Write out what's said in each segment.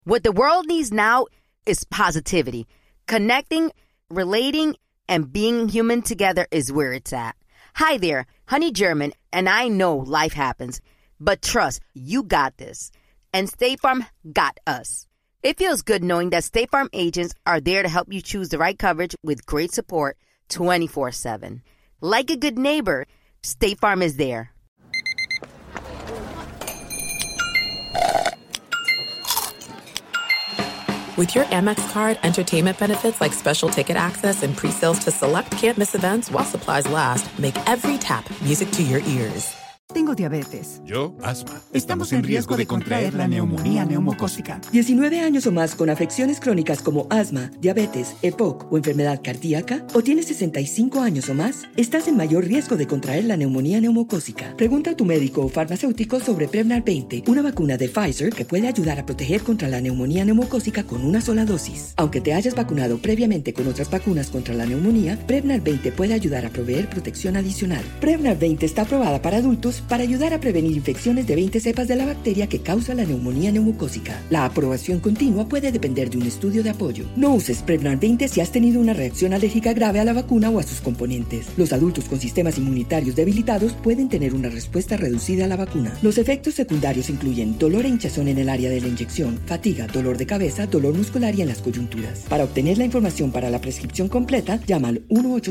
What the world needs now is positivity. Connecting, relating, and being human together is where it's at. Hi there, Honey German, and I know life happens, but trust, you got this. And State Farm got us. It feels good knowing that State Farm agents are there to help you choose the right coverage with great support 24/7. Like a good neighbor, State Farm is there. With your Amex card, entertainment benefits like special ticket access and pre-sales to select can't-miss events while supplies last make every tap music to your ears. Tengo diabetes. Yo, asma. Estamos en riesgo de contraer la neumonía neumocócica. 19 años o más con afecciones crónicas como asma, diabetes, EPOC o enfermedad cardíaca, o tienes 65 años o más, estás en mayor riesgo de contraer la neumonía neumocócica. Pregunta a tu médico o farmacéutico sobre Prevnar 20, una vacuna de Pfizer que puede ayudar a proteger contra la neumonía neumocócica con una sola dosis. Aunque te hayas vacunado previamente con otras vacunas contra la neumonía, Prevnar 20 puede ayudar a proveer protección adicional. Prevnar 20 está aprobada para adultos para ayudar a prevenir infecciones de 20 cepas de la bacteria que causa la neumonía neumocócica. La aprobación continua puede depender de un estudio de apoyo. No uses Prevnar 20 si has tenido una reacción alérgica grave a la vacuna o a sus componentes. Los adultos con sistemas inmunitarios debilitados pueden tener una respuesta reducida a la vacuna. Los efectos secundarios incluyen dolor e hinchazón en el área de la inyección, fatiga, dolor de cabeza, dolor muscular y en las coyunturas. Para obtener la información para la prescripción completa, llama al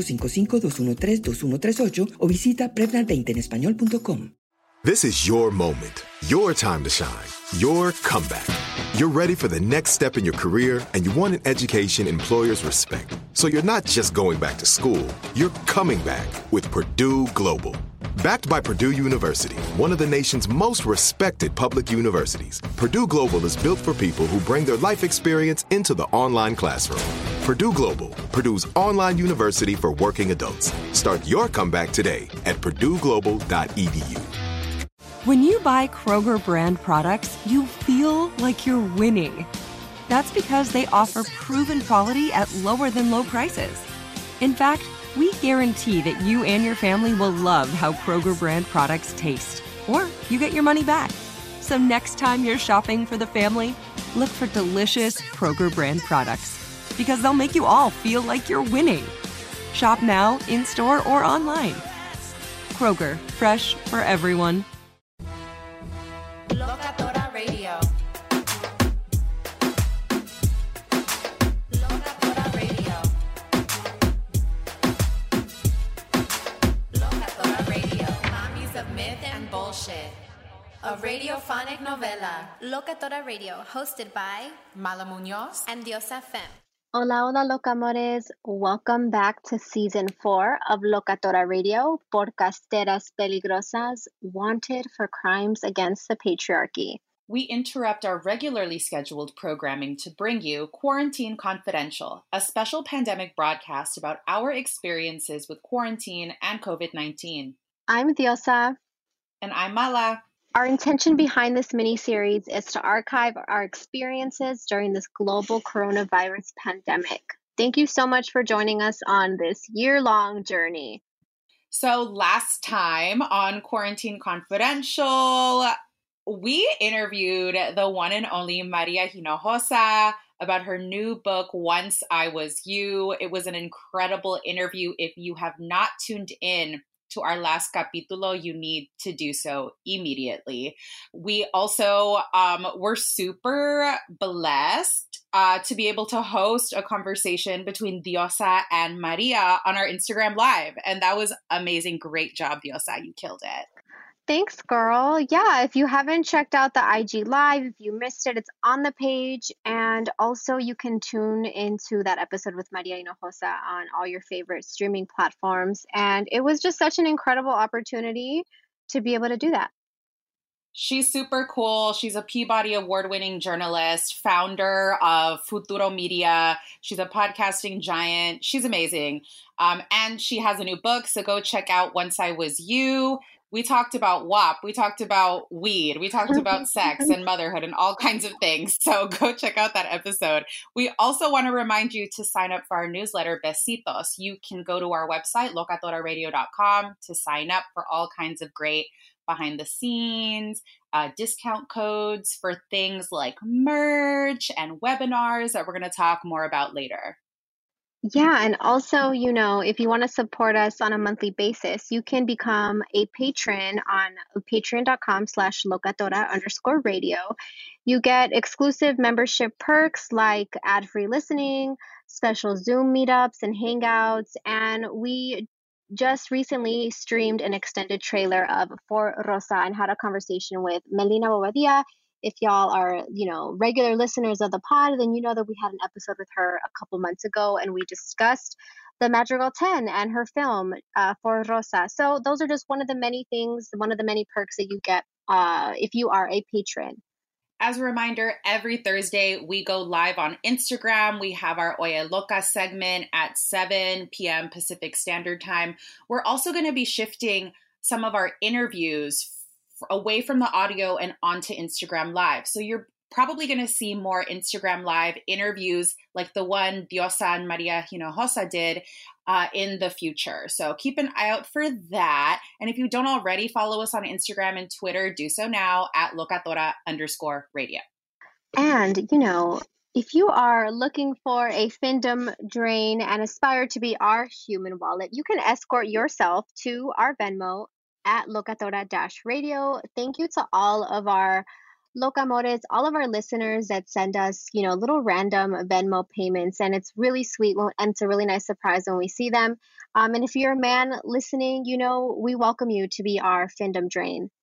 1-855-213-2138 o visita Prevnar20enespañol.com. This is your moment, your time to shine, your comeback. You're ready for the next step in your career, and you want an education employers respect. So you're not just going back to school, you're coming back with Purdue Global. Backed by Purdue University, one of the nation's most respected public universities, Purdue Global is built for people who bring their life experience into the online classroom. Purdue Global, Purdue's online university for working adults. Start your comeback today at purdueglobal.edu. When you buy Kroger brand products, you feel like you're winning. That's because they offer proven quality at lower than low prices. In fact, we guarantee that you and your family will love how Kroger brand products taste, or you get your money back. So next time you're shopping for the family, look for delicious Kroger brand products, because they'll make you all feel like you're winning. Shop now, in-store, or online. Kroger, fresh for everyone. Locatora Radio. Locatora Radio. Locatora Radio. Mommies of myth and bullshit. A radiophonic novela. Locatora Radio, hosted by Mala Muñoz and Diosa Fem. Hola, hola, locamores. Welcome back to Season 4 of Locatora Radio, Podcasteras Peligrosas, wanted for crimes against the patriarchy. We interrupt our regularly scheduled programming to bring you Quarantine Confidential, a special pandemic broadcast about our experiences with quarantine and COVID-19. I'm Diosa. And I'm Mala. Our intention behind this mini-series is to archive our experiences during this global coronavirus pandemic. Thank you so much for joining us on this year-long journey. So last time on Quarantine Confidential, we interviewed the one and only Maria Hinojosa about her new book, Once I Was You. It was an incredible interview. If you have not tuned in to our last capítulo, you need to do so immediately. We also were super blessed to be able to host a conversation between Diosa and Maria on our Instagram Live. And that was amazing. Great job, Diosa. You killed it. Thanks, girl. Yeah, if you haven't checked out the IG Live, if you missed it, it's on the page. And also you can tune into that episode with Maria Hinojosa on all your favorite streaming platforms. And it was just such an incredible opportunity to be able to do that. She's super cool. She's a Peabody Award-winning journalist, founder of Futuro Media. She's a podcasting giant. She's amazing. And she has a new book, so go check out Once I Was You. We talked about WAP. We talked about weed. We talked about sex and motherhood and all kinds of things. So go check out that episode. We also want to remind you to sign up for our newsletter, Besitos. You can go to our website, locatoraradio.com, to sign up for all kinds of great behind the scenes, discount codes for things like merch and webinars that we're going to talk more about later. Yeah, and also, if you want to support us on a monthly basis, you can become a patron on patreon.com/locatora_radio. You get exclusive membership perks like ad-free listening, special Zoom meetups and hangouts, and we just recently streamed an extended trailer of For Rosa and had a conversation with Melina Bobadilla. If y'all are, regular listeners of the pod, then you know that we had an episode with her a couple months ago, and we discussed the Madrigal 10 and her film, For Rosa. So those are just one of the many things, one of the many perks that you get if you are a patron. As a reminder, every Thursday we go live on Instagram. We have our Oye Loca segment at 7 p.m. Pacific Standard Time. We're also going to be shifting some of our interviews away from the audio and onto Instagram Live. So you're probably going to see more Instagram Live interviews like the one Diosa and Maria Hinojosa did in the future. So keep an eye out for that. And if you don't already follow us on Instagram and Twitter, do so now at locatora_radio. And, if you are looking for a fandom drain and aspire to be our human wallet, you can escort yourself to our Venmo at locatora-radio. Thank you to all of our Locamores, all of our listeners that send us, little random Venmo payments. And it's really sweet and it's a really nice surprise when we see them. And if you're a man listening, we welcome you to be our fandom drain.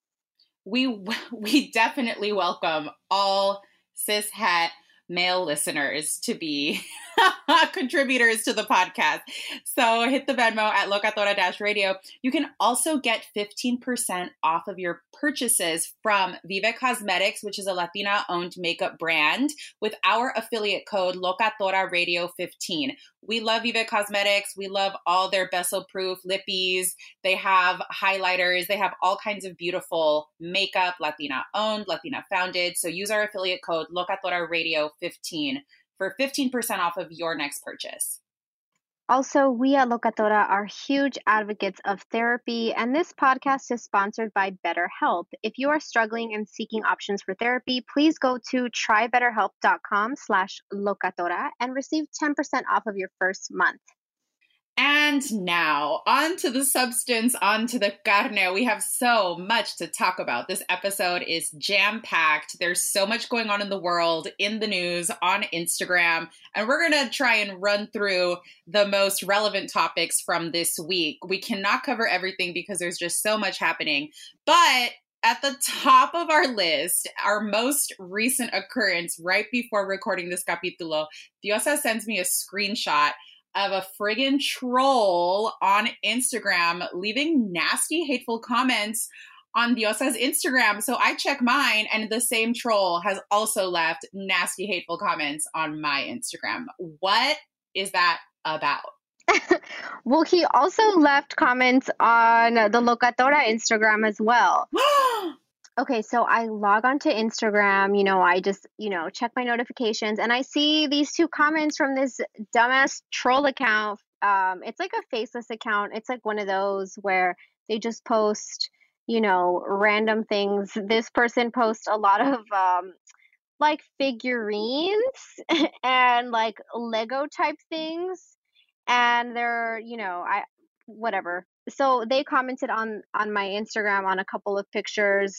We definitely welcome all cishet male listeners to be contributors to the podcast. So hit the Venmo at locatora-radio. You can also get 15% off of your purchases from Vive Cosmetics, which is a Latina-owned makeup brand, with our affiliate code LOCATORARADIO15. We love Vive Cosmetics. We love all their Bezel-proof lippies. They have highlighters. They have all kinds of beautiful makeup, Latina-owned, Latina-founded. So use our affiliate code LOCATORARADIO15 for 15% off of your next purchase. Also, we at Locatora are huge advocates of therapy, and this podcast is sponsored by BetterHelp. If you are struggling and seeking options for therapy, please go to trybetterhelp.com/locatora and receive 10% off of your first month. And now, on to the substance, on to the carne. We have so much to talk about. This episode is jam-packed. There's so much going on in the world, in the news, on Instagram, and we're going to try and run through the most relevant topics from this week. We cannot cover everything because there's just so much happening, but at the top of our list, our most recent occurrence right before recording this capítulo, Diosa sends me a screenshot of a friggin' troll on Instagram leaving nasty, hateful comments on Diosa's Instagram. So I check mine, and the same troll has also left nasty, hateful comments on my Instagram. What is that about? Well, he also left comments on the Locatora Instagram as well. Okay, so I log onto Instagram, I just, check my notifications, and I see these two comments from this dumbass troll account. It's like a faceless account. It's like one of those where they just post, random things. This person posts a lot of, like figurines and like Lego type things. And they're, whatever. So they commented on my Instagram on a couple of pictures,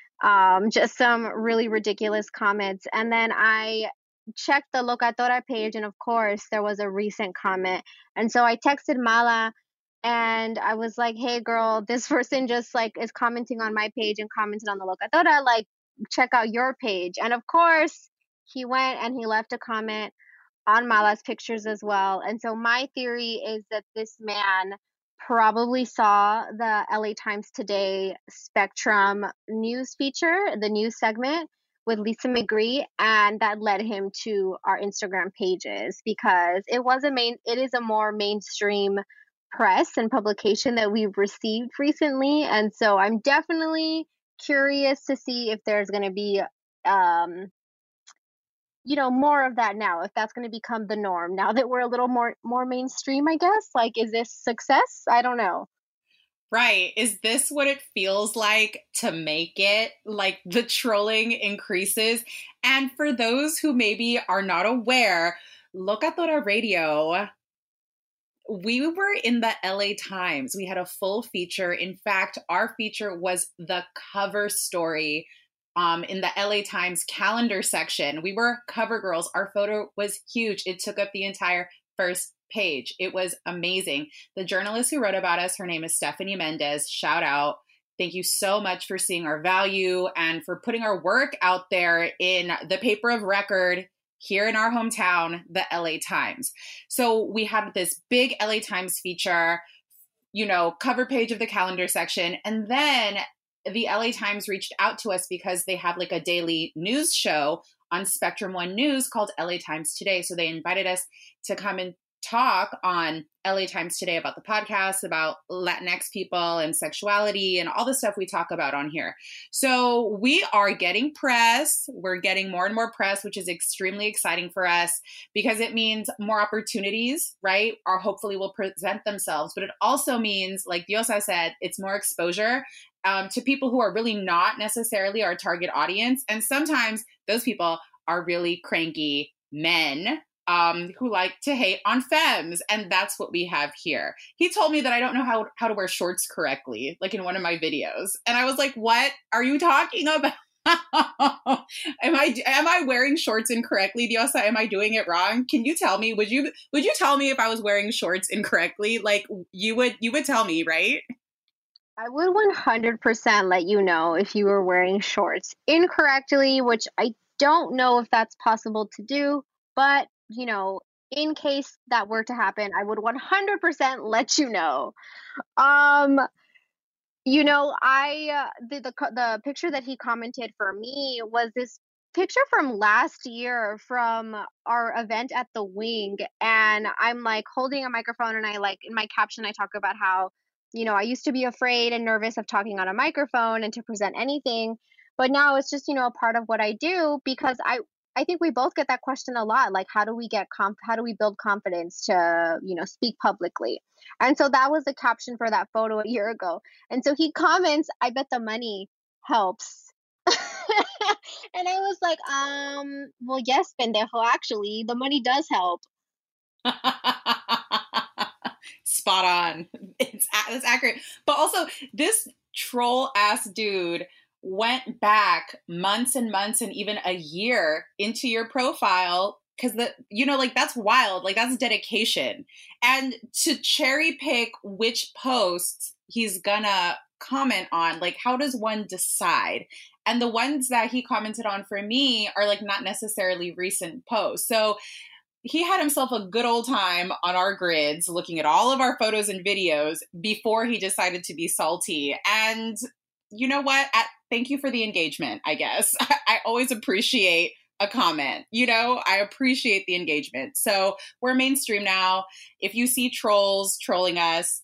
just some really ridiculous comments. And then I checked the Locatora page, and of course there was a recent comment. And so I texted Mala, and I was like, hey girl, this person just like is commenting on my page and commented on the Locatora, like check out your page. And of course he went and he left a comment on Mala's pictures as well. And so my theory is that this man probably saw the LA Times Today Spectrum news feature, the news segment with Lisa McGree, and that led him to our Instagram pages because it is a more mainstream press and publication that we've received recently. And so I'm definitely curious to see if there's going to be more of that now, if that's going to become the norm now that we're a little more mainstream, I guess. Like, is this success? I don't know. Right. Is this what it feels like to make it? Like the trolling increases. And for those who maybe are not aware, Locatora Radio, we were in the LA Times. We had a full feature. In fact, our feature was the cover story in the LA Times calendar section. We were cover girls. Our photo was huge. It took up the entire first page. It was amazing. The journalist who wrote about us, her name is Stephanie Mendez. Shout out. Thank you so much for seeing our value and for putting our work out there in the paper of record here in our hometown, the LA Times. So we had this big LA Times feature, cover page of the calendar section. And then the LA Times reached out to us because they have like a daily news show on Spectrum One News called LA Times Today. So they invited us to come and talk on LA Times Today about the podcast, about Latinx people and sexuality and all the stuff we talk about on here. So we are getting press. We're getting more and more press, which is extremely exciting for us because it means more opportunities, right? Or hopefully will present themselves. But it also means, like Diosa said, it's more exposure to people who are really not necessarily our target audience. And sometimes those people are really cranky men who like to hate on femmes. And that's what we have here. He told me that I don't know how to wear shorts correctly, like in one of my videos. And I was like, what are you talking about? Am I wearing shorts incorrectly, Diosa? Am I doing it wrong? Can you tell me? Would you tell me if I was wearing shorts incorrectly? Like you would tell me, right? I would 100% let you know if you were wearing shorts incorrectly, which I don't know if that's possible to do, but in case that were to happen, I would 100% let you know. The picture that he commented for me was this picture from last year from our event at the Wing, and I'm like holding a microphone, and I like in my caption I talk about how I used to be afraid and nervous of talking on a microphone and to present anything, but now it's just a part of what I do because I think we both get that question a lot, like how do we build confidence to speak publicly? And so that was the caption for that photo a year ago. And so he comments, I bet the money helps. And I was like, well, yes, pendejo, actually, the money does help. Spot on. It's accurate. But also, this troll ass dude went back months and months and even a year into your profile because that's wild. Like that's dedication. And to cherry pick which posts he's gonna comment on, like how does one decide? And the ones that he commented on for me are like not necessarily recent posts. So he had himself a good old time on our grids looking at all of our photos and videos before he decided to be salty. And you know what? Thank you for the engagement, I guess. I always appreciate a comment. I appreciate the engagement. So we're mainstream now. If you see trolls trolling us,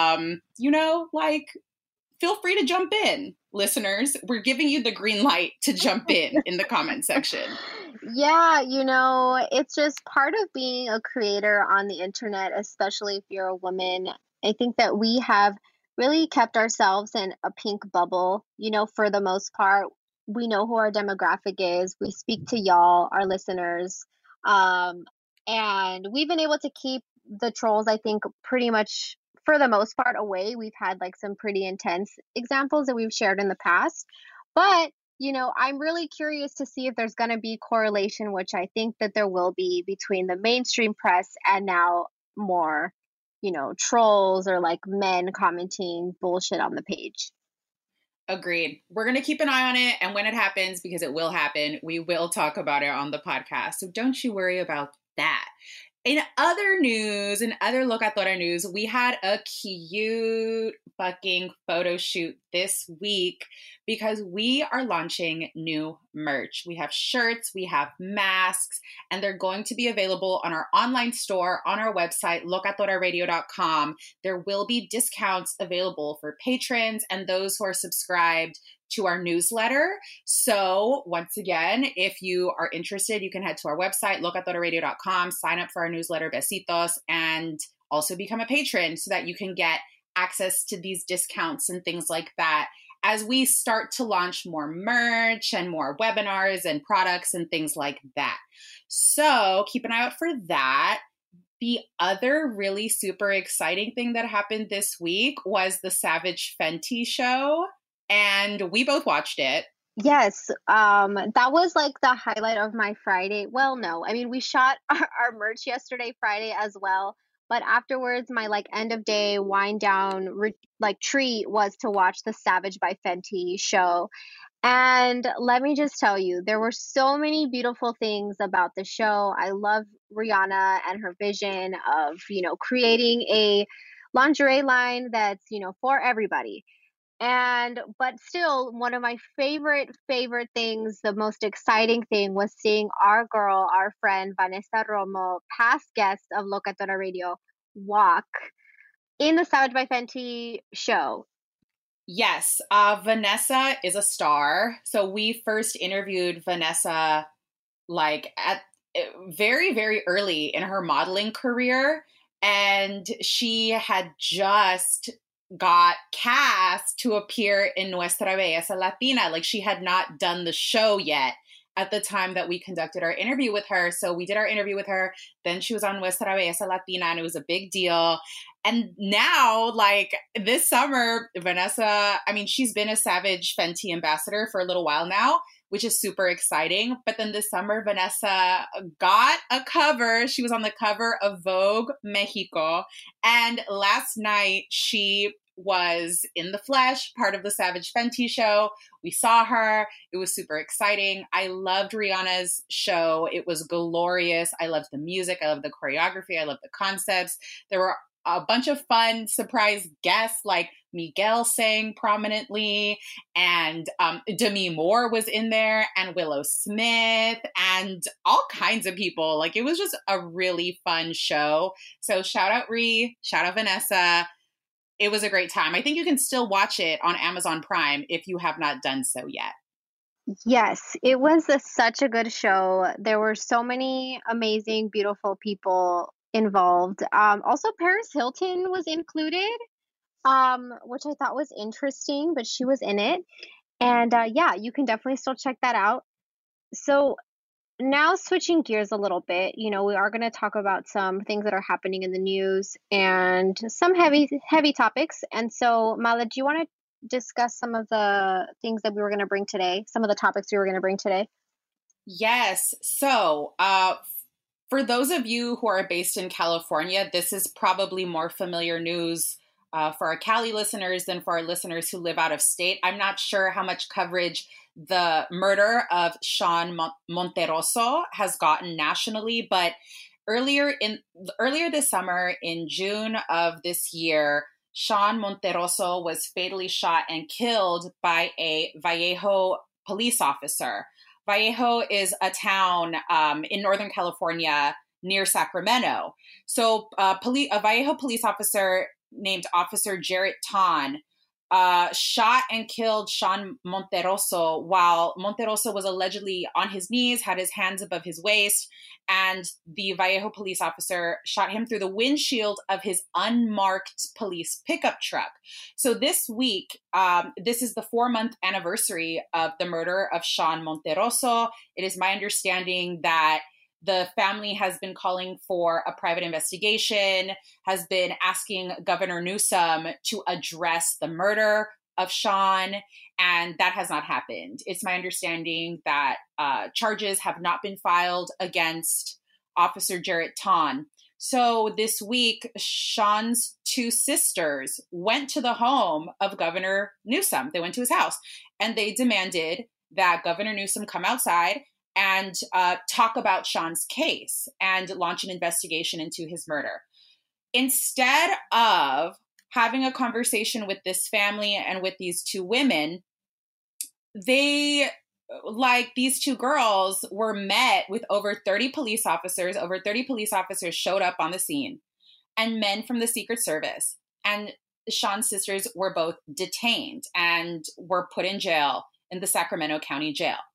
feel free to jump in, listeners. We're giving you the green light to jump in the comment section. Yeah, it's just part of being a creator on the internet, especially if you're a woman. I think that we have really kept ourselves in a pink bubble, for the most part. We know who our demographic is. We speak to y'all, our listeners. And we've been able to keep the trolls, I think, pretty much for the most part away. We've had like some pretty intense examples that we've shared in the past. But, I'm really curious to see if there's going to be correlation, which I think that there will be between the mainstream press and now more trolls or like men commenting bullshit on the page. Agreed. We're going to keep an eye on it. And when it happens, because it will happen, we will talk about it on the podcast. So don't you worry about that. In other news, in other Locatora news, we had a cute fucking photo shoot this week because we are launching new merch. We have shirts, we have masks, and they're going to be available on our online store on our website, locatoraradio.com. There will be discounts available for patrons and those who are subscribed to our newsletter. So once again, if you are interested, you can head to our website, locatoraradio.com, sign up for our newsletter, Besitos, and also become a patron so that you can get access to these discounts and things like that as we start to launch more merch and more webinars and products and things like that. So keep an eye out for that. The other really super exciting thing that happened this week was the Savage Fenty show, and we both watched it. Yes, that was like the highlight of my Friday. Well, no, I mean, we shot our merch yesterday, Friday as well. But afterwards, my like end of day wind down treat was to watch the Savage by Fenty show. And let me just tell you, there were so many beautiful things about the show. I love Rihanna and her vision of, creating a lingerie line that's, for everybody. But still, one of my favorite things, the most exciting thing was seeing our girl, our friend, Vanessa Romo, past guest of Locatora Radio, walk in the Savage by Fenty show. Yes, Vanessa is a star. So we first interviewed Vanessa at very, very early in her modeling career. And she had just got cast to appear in Nuestra Belleza Latina. Like, she had not done the show yet at the time that we conducted our interview with her. So we did our interview with her. Then she was on Nuestra Belleza Latina, and it was a big deal. And now, this summer, Vanessa, she's been a Savage Fenty ambassador for a little while now, which is super exciting. But then this summer, Vanessa got a cover. She was on the cover of Vogue Mexico. And last night, she was in the flesh, part of the Savage Fenty show. We saw her. It was super exciting. I loved Rihanna's show. It was glorious. I loved the music. I loved the choreography. I loved the concepts. There were a bunch of fun surprise guests, like Miguel sang prominently, and Demi Moore was in there, and Willow Smith, and all kinds of people. It was just a really fun show. So shout out Ree, shout out Vanessa. It was a great time. I think you can still watch it on Amazon Prime if you have not done so yet. Yes, it was such a good show. There were so many amazing, beautiful people involved. Also, Paris Hilton was included, which I thought was interesting, but she was in it. And yeah, you can definitely still check that out. So now switching gears a little bit, we are going to talk about some things that are happening in the news and some heavy topics. And so, Mala, do you want to discuss some of the things that we were going to bring today, some of the topics we were going to bring today? Yes. So, for those of you who are based in California, this is probably more familiar news for our Cali listeners than for our listeners who live out of state. I'm not sure how much coverage the murder of Sean Monterroso has gotten nationally, but earlier this summer, in June of this year, Sean Monterroso was fatally shot and killed by a Vallejo police officer. Vallejo is a town in Northern California near Sacramento. So a Vallejo police officer named Officer Jarrett Ton shot and killed Sean Monterroso while Monterroso was allegedly on his knees, had his hands above his waist, and the Vallejo police officer shot him through the windshield of his unmarked police pickup truck. So this week, this is the 4-month anniversary of the murder of Sean Monterroso. It is my understanding that the family has been calling for a private investigation, has been asking Governor Newsom to address the murder of Sean, and that has not happened. It's my understanding that charges have not been filed against Officer Jarrett Ton. So this week, Sean's 2 sisters went to the home of Governor Newsom. They went to his house, and they demanded that Governor Newsom come outside and talk about Sean's case and launch an investigation into his murder. Instead of having a conversation with this family and with these 2 women, these 2 girls were met with over 30 police officers. Over 30 police officers showed up on the scene, and men from the Secret Service. And Sean's sisters were both detained and were put in jail in the Sacramento County Jail.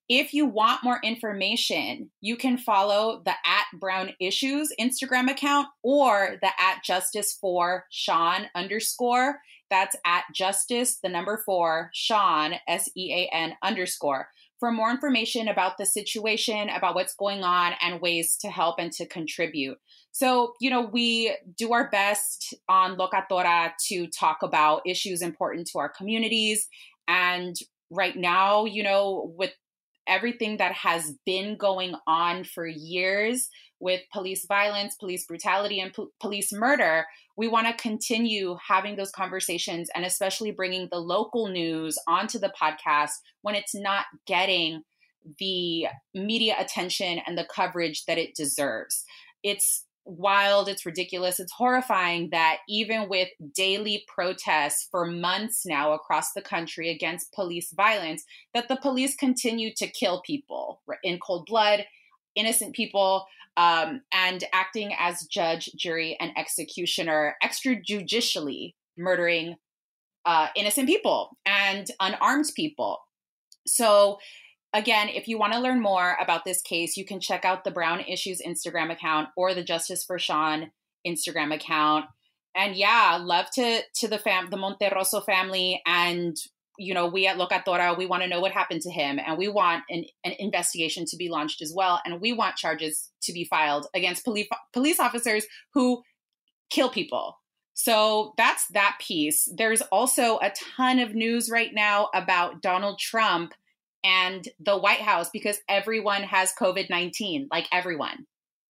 If you want more information, you can follow the @BrownIssues Instagram account or the @Justice4Sean _. That's @Justice4 Sean SEAN _ for more information about the situation, about what's going on, and ways to help and to contribute. So, we do our best on Locatora to talk about issues important to our communities. And right now, with everything that has been going on for years with police violence, police brutality, and police murder, we want to continue having those conversations and especially bringing the local news onto the podcast when it's not getting the media attention and the coverage that it deserves. It's wild, it's ridiculous, it's horrifying that even with daily protests for months now across the country against police violence, that the police continue to kill people in cold blood, innocent people, and acting as judge, jury, and executioner, extrajudicially murdering innocent people and unarmed people. So again, if you want to learn more about this case, you can check out the Brown Issues Instagram account or the Justice4Sean Instagram account. And yeah, love to the Monterroso family. And, we at Locatora, we want to know what happened to him. And we want an investigation to be launched as well. And we want charges to be filed against police officers who kill people. So that's that piece. There's also a ton of news right now about Donald Trump and the White House because everyone has COVID-19, like everyone.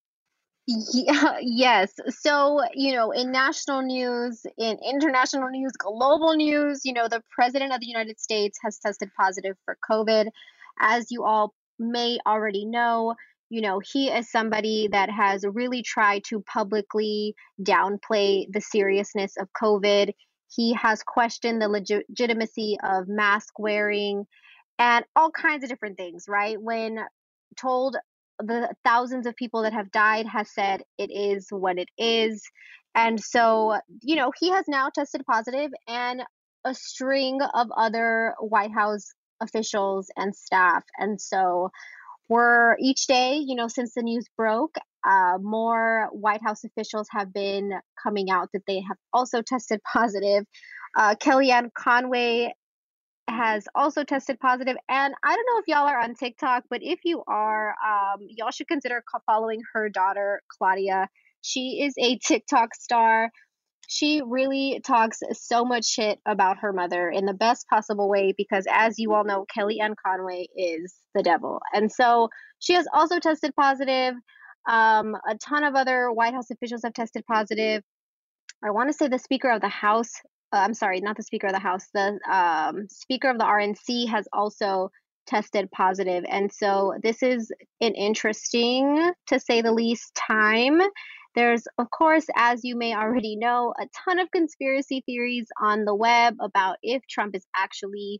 Yeah, yes. So, in national news, in international news, global news, the President of the United States has tested positive for COVID. As you all may already know, he is somebody that has really tried to publicly downplay the seriousness of COVID. He has questioned the legitimacy of mask wearing and all kinds of different things, right? When told the thousands of people that have died, has said it is what it is. And so, he has now tested positive, and a string of other White House officials and staff. And so we're each day, since the news broke, more White House officials have been coming out that they have also tested positive. Kellyanne Conway has also tested positive. And I don't know if y'all are on TikTok, but if you are, y'all should consider following her daughter, Claudia. She is a TikTok star. She really talks so much shit about her mother in the best possible way because, as you all know, Kellyanne Conway is the devil. And so she has also tested positive. A ton of other White House officials have tested positive. I want to say the Speaker of the House, I'm sorry, not the Speaker of the House, the Speaker of the RNC has also tested positive. And so this is an interesting, to say the least, time. There's, of course, as you may already know, a ton of conspiracy theories on the web about if Trump is actually,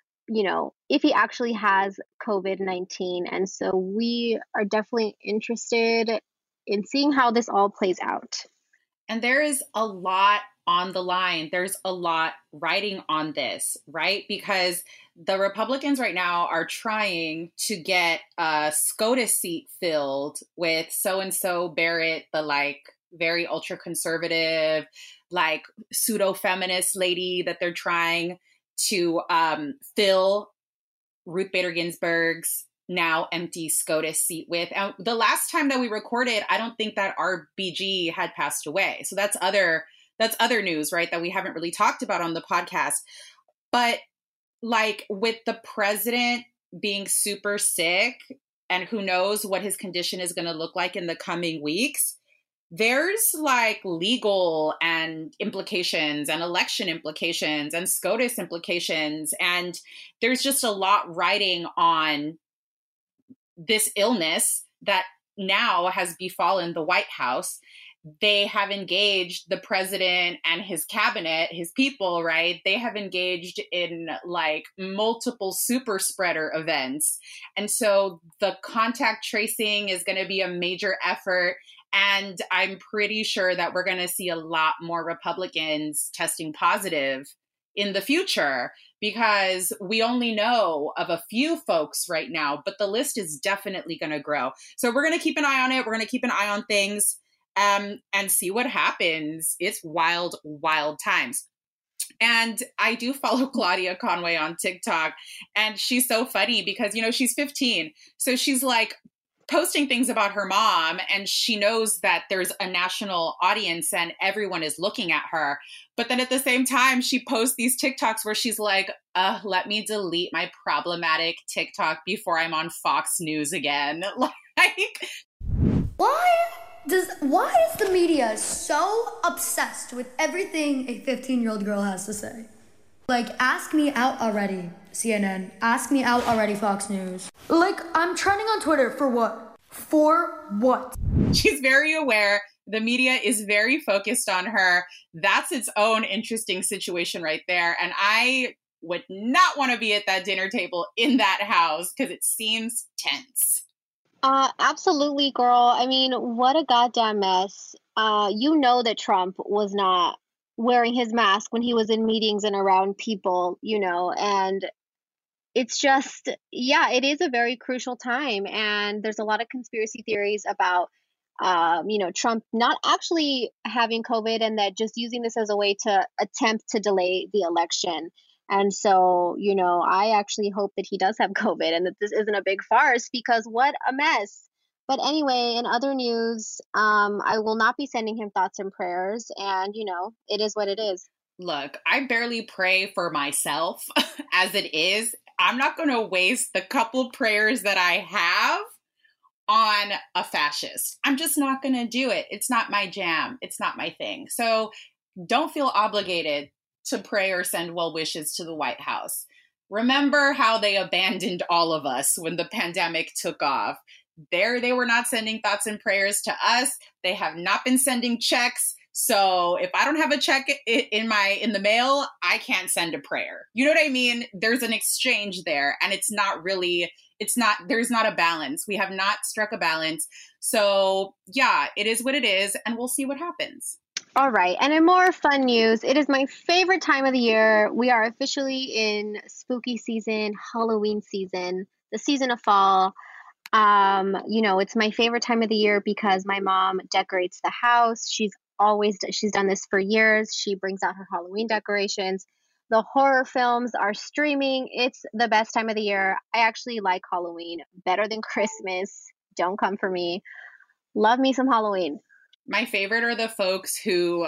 if he actually has COVID-19. And so we are definitely interested in seeing how this all plays out. And there is a lot on the line. There's a lot riding on this, right? Because the Republicans right now are trying to get a SCOTUS seat filled with so-and-so Barrett, the very ultra-conservative, pseudo-feminist lady that they're trying to fill Ruth Bader Ginsburg's now empty SCOTUS seat with. And the last time that we recorded, I don't think that RBG had passed away. So that's other news, right? That we haven't really talked about on the podcast. But with the president being super sick and who knows what his condition is going to look like in the coming weeks, there's legal and implications and election implications and SCOTUS implications. And there's just a lot riding on this illness that now has befallen the White House. They have engaged the president and his cabinet, his people, right? They have engaged in multiple super spreader events. And so the contact tracing is going to be a major effort. And I'm pretty sure that we're going to see a lot more Republicans testing positive in the future, because we only know of a few folks right now, but the list is definitely going to grow. So we're going to keep an eye on it. We're going to keep an eye on things and see what happens. It's wild, wild times. And I do follow Claudia Conway on TikTok, and she's so funny because, you know, she's 15. So she's like posting things about her mom, and she knows that there's a national audience and everyone is looking at her. But then at the same time, she posts these TikToks where she's like, let me delete my problematic TikTok before I'm on Fox News again. Like, why is the media so obsessed with everything a 15-year-old girl has to say? Like, ask me out already, CNN. Ask me out already, Fox News. Like, I'm trending on Twitter for what? For what? She's very aware. The media is very focused on her. That's its own interesting situation right there. And I would not want to be at that dinner table in that house because it seems tense. Absolutely, girl. I mean, what a goddamn mess. You know that Trump was not wearing his mask when he was in meetings and around people, you know, and it's just, yeah, it is a very crucial time. And there's a lot of conspiracy theories about, you know, Trump not actually having COVID and that just using this as a way to attempt to delay the election. And so, you know, I actually hope that he does have COVID and that this isn't a big farce, because what a mess. But anyway, in other news, I will not be sending him thoughts and prayers. And, you know, it is what it is. Look, I barely pray for myself as it is. I'm not going to waste the couple prayers that I have on a fascist. I'm just not going to do it. It's not my jam. It's not my thing. So don't feel obligated to pray or send well wishes to the White House. Remember how they abandoned all of us when the pandemic took off. They were not sending thoughts and prayers to us. They have not been sending checks. So if I don't have a check in the mail, I can't send a prayer. You know what I mean? There's an exchange there, and there's not a balance. We have not struck a balance. So yeah, it is what it is, and we'll see what happens. All right. And in more fun news, it is my favorite time of the year. We are officially in spooky season, Halloween season, the season of fall. You know, it's my favorite time of the year because my mom decorates the house. She's done this for years. She brings out her Halloween decorations. The horror films are streaming. It's the best time of the year. I actually like Halloween better than Christmas. Don't come for me. Love me some Halloween. My favorite are the folks who,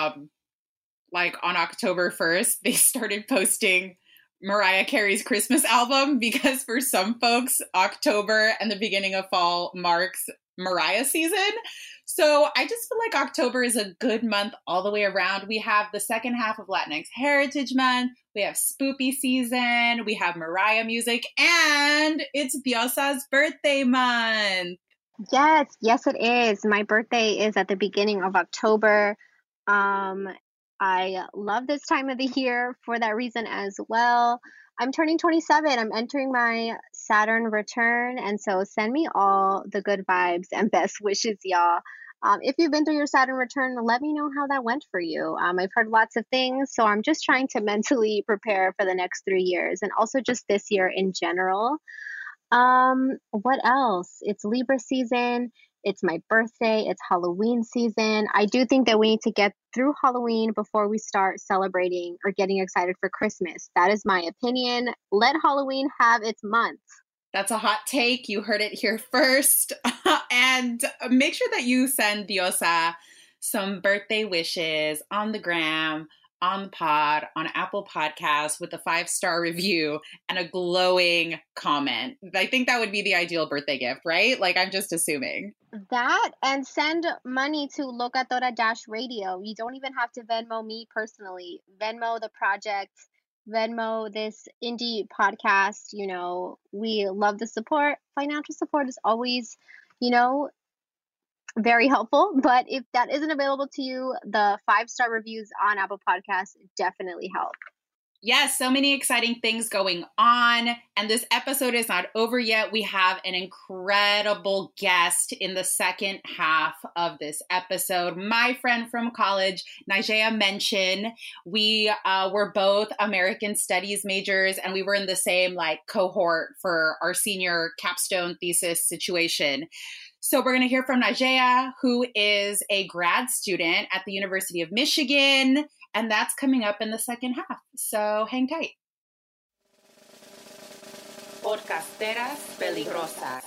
like on October 1st, they started posting Mariah Carey's Christmas album, because for some folks, October and the beginning of fall marks Mariah season. So I just feel like October is a good month all the way around. We have the second half of Latinx Heritage Month. We have spoopy season. We have Mariah music, and it's Diosa's birthday month. Yes, it is. My birthday is at the beginning of October. I love this time of the year for that reason as well. I'm turning 27. I'm entering my Saturn return. And so send me all the good vibes and best wishes, y'all. If you've been through your Saturn return, let me know how that went for you. I've heard lots of things, so I'm just trying to mentally prepare for the next 3 years and also just this year in general. What else? It's Libra season. It's my birthday. It's Halloween season. I do think that we need to get through Halloween before we start celebrating or getting excited for Christmas. That is my opinion. Let Halloween have its month. That's a hot take. You heard it here first. And make sure that you send Diosa some birthday wishes on the gram, on the pod, on Apple Podcasts with a 5-star review and a glowing comment. I think that would be the ideal birthday gift, right? Like, I'm just assuming. That, and send money to Locatora-Radio. You don't even have to Venmo me personally. Venmo the project, Venmo this indie podcast. You know, we love the support. Financial support is always, you know, very helpful. But if that isn't available to you, the 5-star reviews on Apple Podcasts definitely help. Yes, so many exciting things going on. And this episode is not over yet. We have an incredible guest in the second half of this episode. My friend from college, Nigea Mention. We were both American Studies majors, and we were in the same cohort for our senior capstone thesis situation. So we're going to hear from Nigea, who is a grad student at the University of Michigan. And that's coming up in the second half. So hang tight. Podcasteras peligrosas.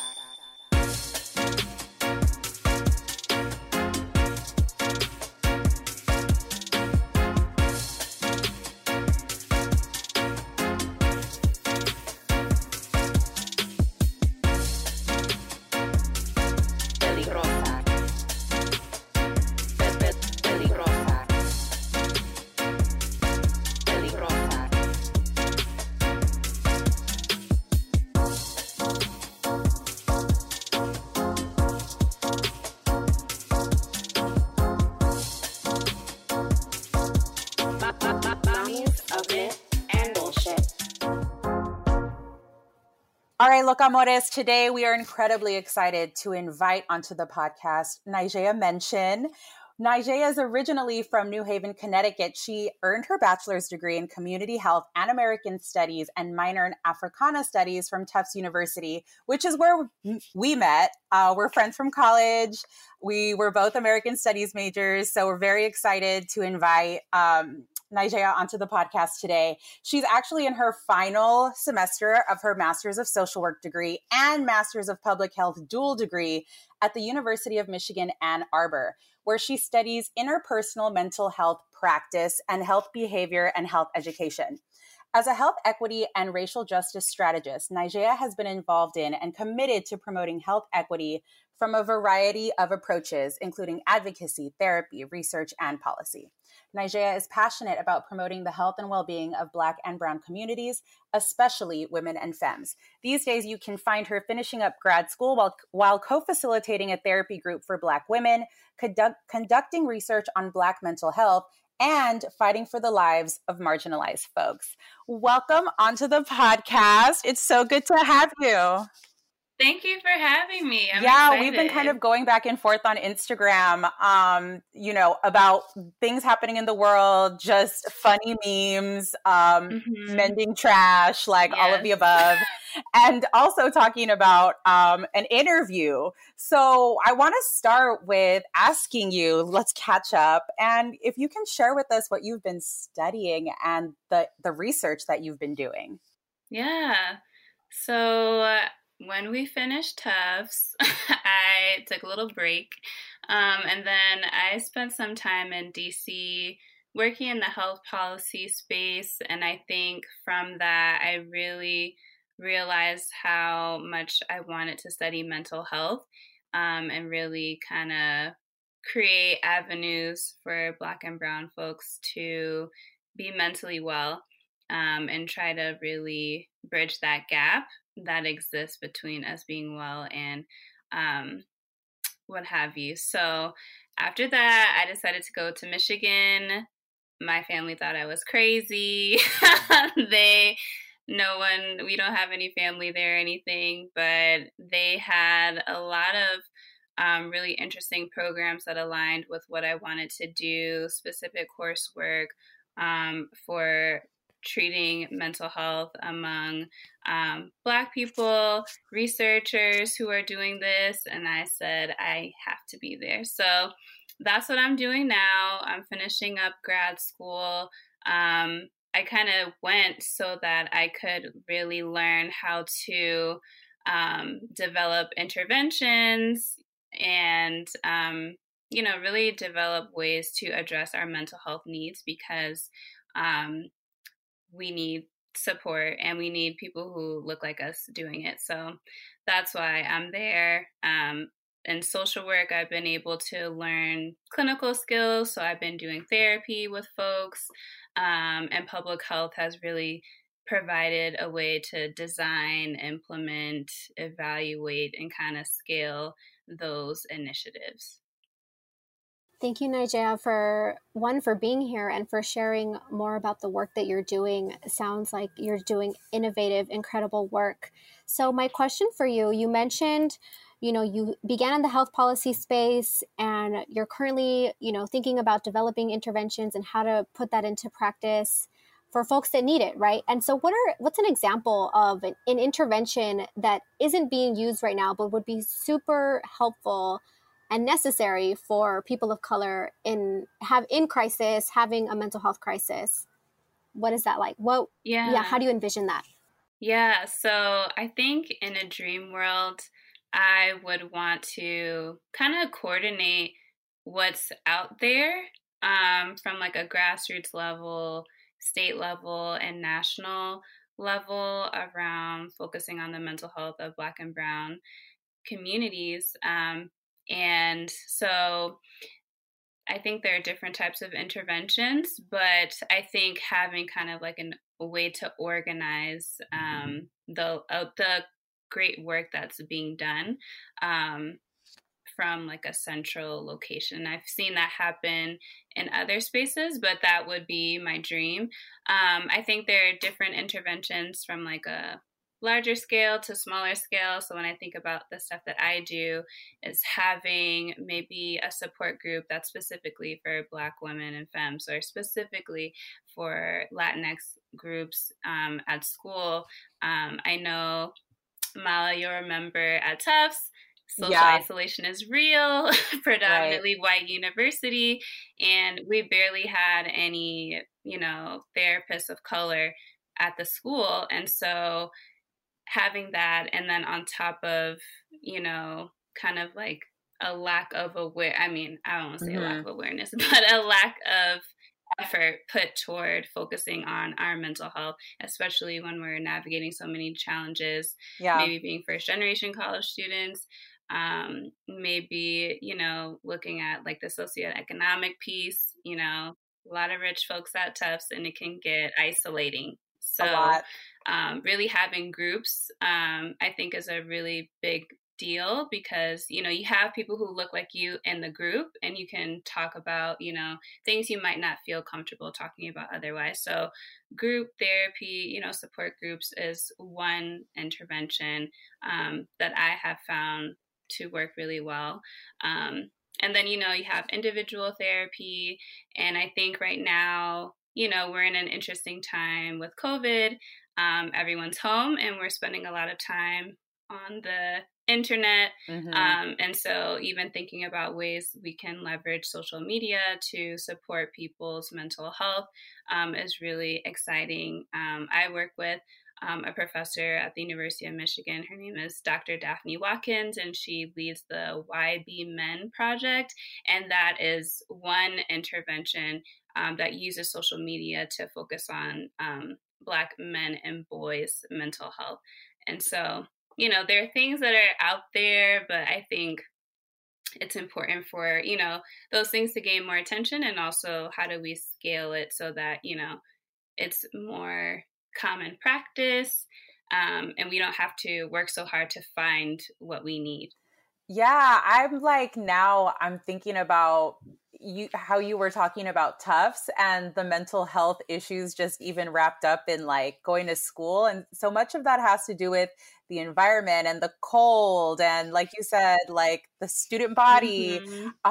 All right, look, amores, today we are incredibly excited to invite onto the podcast Nigea Mention. Nigea is originally from New Haven, Connecticut. She earned her bachelor's degree in community health and American studies and minor in Africana studies from Tufts University, which is where we met. We're friends from college. We were both American studies majors, so we're very excited to invite Nigea onto the podcast today. She's actually in her final semester of her Master's of Social Work degree and Master's of Public Health dual degree at the University of Michigan, Ann Arbor, where she studies interpersonal mental health practice and health behavior and health education. As a health equity and racial justice strategist, Nigea has been involved in and committed to promoting health equity from a variety of approaches, including advocacy, therapy, research, and policy. Nigea is passionate about promoting the health and well-being of Black and Brown communities, especially women and femmes. These days, you can find her finishing up grad school while co-facilitating a therapy group for Black women, conducting research on Black mental health, and fighting for the lives of marginalized folks. Welcome onto the podcast. It's so good to have you. Thank you for having me. I'm excited. We've been kind of going back and forth on Instagram, about things happening in the world, just funny memes, mending trash, all of the above, and also talking about an interview. So I want to start with asking you, let's catch up. And if you can share with us what you've been studying and the research that you've been doing. Yeah. So when we finished Tufts, I took a little break, and then I spent some time in DC working in the health policy space, and I think from that, I really realized how much I wanted to study mental health, and really kind of create avenues for Black and Brown folks to be mentally well, and try to really bridge that gap that exists between us being well and what have you. So after that, I decided to go to Michigan. My family thought I was crazy. We don't have any family there or anything, but they had a lot of really interesting programs that aligned with what I wanted to do, specific coursework for treating mental health among Black people, researchers who are doing this. And I said, I have to be there. So that's what I'm doing now. I'm finishing up grad school. I kind of went so that I could really learn how to develop interventions and, really develop ways to address our mental health needs, because we need support and we need people who look like us doing it. So that's why I'm there. In social work, I've been able to learn clinical skills. So I've been doing therapy with folks, and public health has really provided a way to design, implement, evaluate, and kind of scale those initiatives. Thank you, Nigel, for being here and for sharing more about the work that you're doing. It sounds like you're doing innovative, incredible work. So my question for you, you mentioned, you began in the health policy space and you're currently, thinking about developing interventions and how to put that into practice for folks that need it, right? And so what's an example of an intervention that isn't being used right now, but would be super helpful and necessary for people of color in crisis, having a mental health crisis? What is that like? How do you envision that? Yeah, so I think in a dream world, I would want to kind of coordinate what's out there from like a grassroots level, state level, and national level around focusing on the mental health of Black and Brown communities. And so I think there are different types of interventions, but I think having kind of like a way to organize the great work that's being done from like a central location. I've seen that happen in other spaces, but that would be my dream. I think there are different interventions from like a larger scale to smaller scale. So when I think about the stuff that I do, is having maybe a support group that's specifically for Black women and femmes, or specifically for Latinx groups at school. I know, Mala, you'll remember at Tufts, social isolation is real, predominantly white university, and we barely had any, therapists of color at the school. And so having that, and then on top of, kind of like a lack of I don't want to say a lack of awareness, but a lack of effort put toward focusing on our mental health, especially when we're navigating so many challenges, maybe being first generation college students, maybe, looking at like the socioeconomic piece, a lot of rich folks at Tufts, and it can get isolating. So really having groups, I think, is a really big deal, because, you have people who look like you in the group, and you can talk about, things you might not feel comfortable talking about otherwise. So group therapy, support groups is one intervention that I have found to work really well. And then, you have individual therapy. And I think right now, we're in an interesting time with COVID. Everyone's home and we're spending a lot of time on the internet. And so even thinking about ways we can leverage social media to support people's mental health is really exciting. I work with a professor at the University of Michigan. Her name is Dr. Daphne Watkins, and she leads the YB Men Project. And that is one intervention that uses social media to focus on Black men and boys' mental health. And so, there are things that are out there, but I think it's important for, those things to gain more attention, and also how do we scale it so that, it's more common practice, and we don't have to work so hard to find what we need. Yeah, I'm thinking about how you were talking about Tufts and the mental health issues just even wrapped up in like going to school. And so much of that has to do with the environment and the cold. And like you said, like the student body,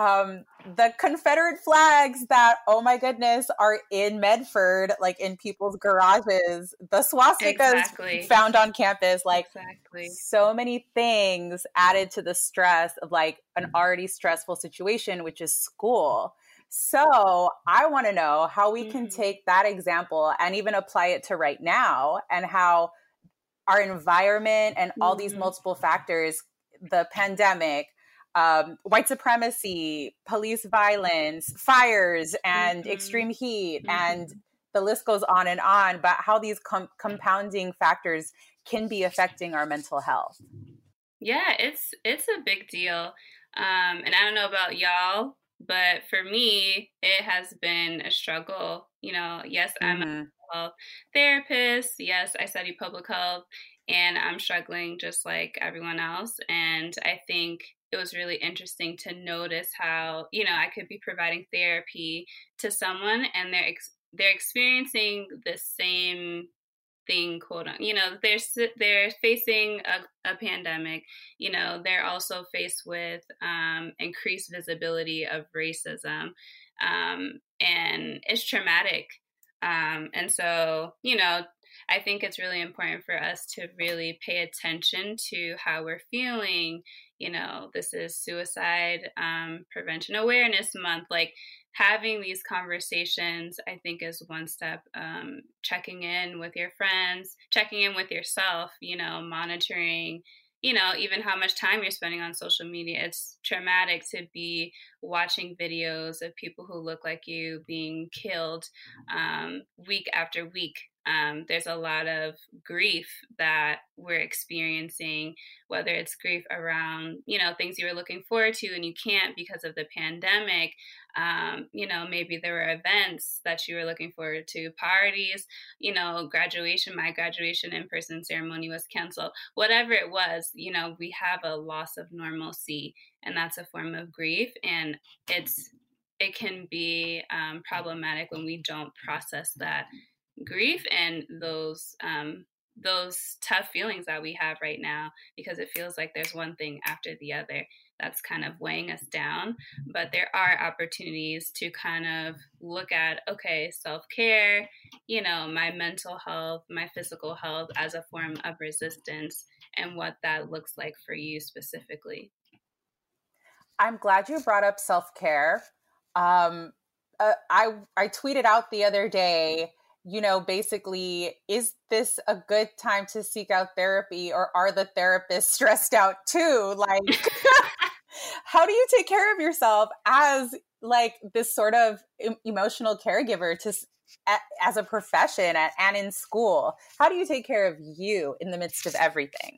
the Confederate flags that, oh my goodness, are in Medford, like in people's garages, the swastikas found on campus, like so many things added to the stress of like an already stressful situation, which is school. So I want to know how we can take that example and even apply it to right now, and how our environment and all these multiple factors, the pandemic, white supremacy, police violence, fires, and extreme heat, and the list goes on, but how these compounding factors can be affecting our mental health. Yeah, it's a big deal. And I don't know about y'all, but for me, it has been a struggle. Yes, I'm a mental health therapist. Yes, I study public health, and I'm struggling just like everyone else. And I think, it was really interesting to notice how, you know, I could be providing therapy to someone and they're experiencing the same thing, quote unquote. You know, they're facing a pandemic. You know, they're also faced with increased visibility of racism, and it's traumatic. And so, you know, I think it's really important for us to really pay attention to how we're feeling. You know, this is Suicide Prevention Awareness Month. Like, having these conversations, I think, is one step. Checking in with your friends, checking in with yourself, you know, monitoring, you know, even how much time you're spending on social media. It's traumatic to be watching videos of people who look like you being killed week after week. There's a lot of grief that we're experiencing, whether it's grief around, you know, things you were looking forward to and you can't because of the pandemic. You know, maybe there were events that you were looking forward to, parties, you know, graduation. My graduation in-person ceremony was canceled. Whatever it was, you know, we have a loss of normalcy, and that's a form of grief. And it can be problematic when we don't process that grief and those tough feelings that we have right now, because it feels like there's one thing after the other that's kind of weighing us down. But there are opportunities to kind of look at, okay, self-care, you know, my mental health, my physical health as a form of resistance, and what that looks like for you specifically. I'm glad you brought up self-care. I tweeted out the other day, you know, basically, is this a good time to seek out therapy, or are the therapists stressed out too? Like, how do you take care of yourself as like this sort of emotional caregiver as a profession and in school? How do you take care of you in the midst of everything?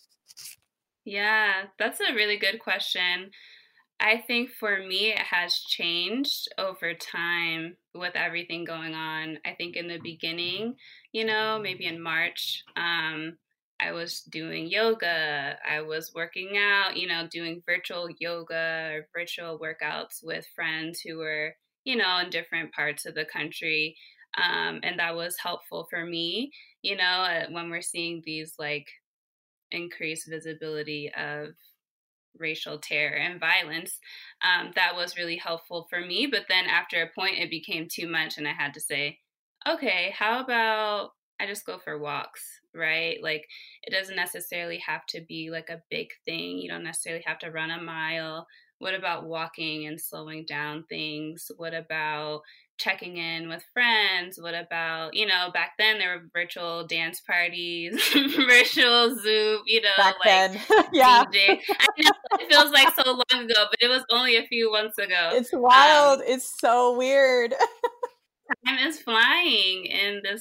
Yeah, that's a really good question. I think for me, it has changed over time with everything going on. I think in the beginning, you know, maybe in March, I was doing yoga. I was working out, you know, doing virtual yoga or virtual workouts with friends who were, you know, in different parts of the country. And that was helpful for me, you know, when we're seeing these like increased visibility of racial terror and violence, that was really helpful for me. But then after a point, it became too much, and I had to say, okay, how about I just go for walks, right? Like, it doesn't necessarily have to be like a big thing. You don't necessarily have to run a mile. What about walking and slowing down things? What about checking in with friends? What about, you know, back then there were virtual dance parties, virtual Zoom, you know, back like then. Yeah. DJ. I know it feels like so long ago, but it was only a few months ago. It's wild. It's so weird. Time is flying in this